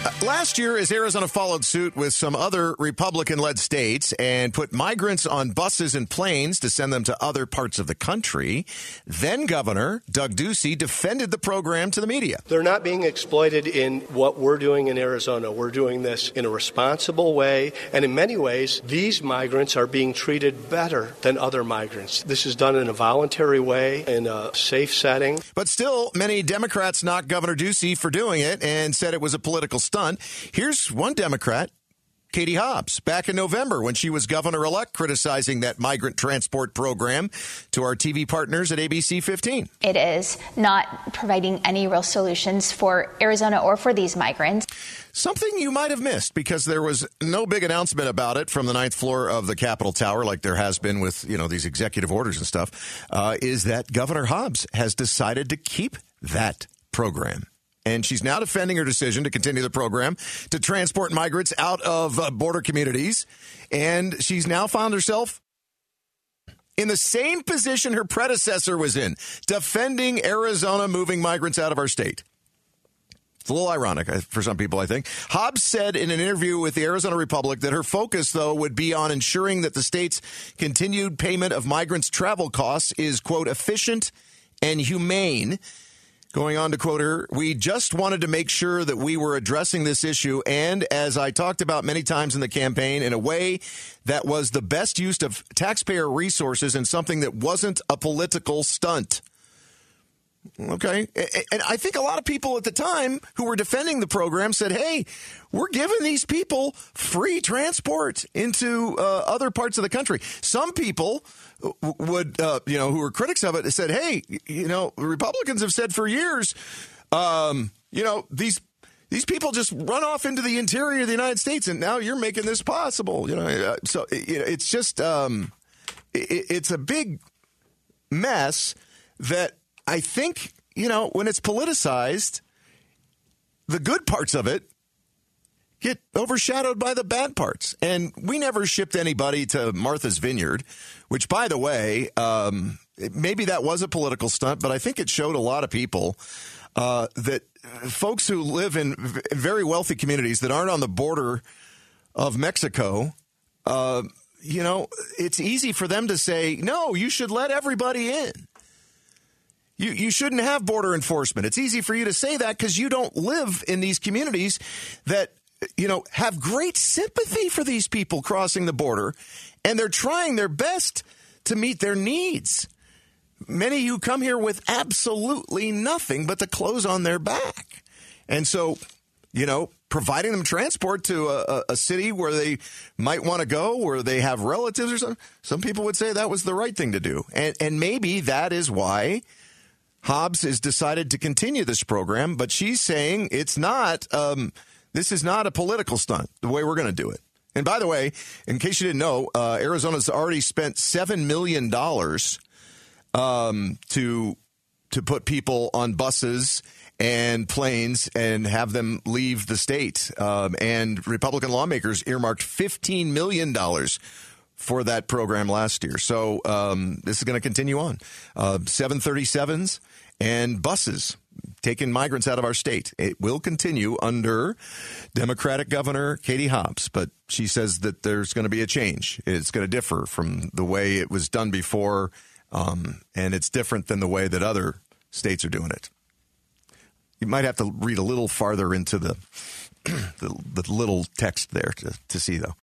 Last year, as Arizona followed suit with some other Republican-led states and put migrants on buses and planes to send them to other parts of the country, then Governor Doug Ducey defended the program to the media. They're not being exploited in what we're doing in Arizona. We're doing this in a responsible way, and in many ways, these migrants are being treated better than other migrants. This is done in a voluntary way, in a safe setting. But still, many Democrats knocked Governor Ducey for doing it and said it was a political stunt. Here's one Democrat, Katie Hobbs, back in November when she was governor-elect, criticizing that migrant transport program to our TV partners at ABC 15. It is not providing any real solutions for Arizona or for these migrants. Something you might have missed because there was no big announcement about it from the ninth floor of the Capitol Tower like there has been with, these executive orders and stuff, is that Governor Hobbs has decided to keep that program. And she's now defending her decision to continue the program to transport migrants out of border communities. And she's now found herself in the same position her predecessor was in, defending Arizona moving migrants out of our state. It's a little ironic for some people, I think. Hobbs said in an interview with the Arizona Republic that her focus, though, would be on ensuring that the state's continued payment of migrants' travel costs is, quote, efficient and humane. Going on to quote her, "We just wanted to make sure that we were addressing this issue and, as I talked about many times in the campaign, in a way that was the best use of taxpayer resources and something that wasn't a political stunt." Okay. And I think a lot of people at the time who were defending the program said, hey, we're giving these people free transport into other parts of the country. Some people would, who were critics of it, said, hey, Republicans have said for years, these people just run off into the interior of the United States, and now you're making this possible. So it's just it's a big mess that I think, when it's politicized, the good parts of it get overshadowed by the bad parts. And we never shipped anybody to Martha's Vineyard, which, by the way, maybe that was a political stunt, but I think it showed a lot of people that folks who live in very wealthy communities that aren't on the border of Mexico, it's easy for them to say, no, you should let everybody in. You shouldn't have border enforcement. It's easy for you to say that because you don't live in these communities that, have great sympathy for these people crossing the border, and they're trying their best to meet their needs. Many who come here with absolutely nothing but the clothes on their back. And so, providing them transport to a city where they might want to go, where they have relatives or something, some people would say that was the right thing to do. And maybe that is why Hobbs has decided to continue this program, but she's saying it's not, this is not a political stunt, the way we're going to do it. And by the way, in case you didn't know, Arizona's already spent $7 million to put people on buses and planes and have them leave the state. And Republican lawmakers earmarked $15 million for that program last year. So this is going to continue on. 737s and buses taking migrants out of our state. It will continue under Democratic Governor Katie Hobbs, but she says that there's going to be a change. It's going to differ from the way it was done before, and it's different than the way that other states are doing it. You might have to read a little farther into the little text there to see, though.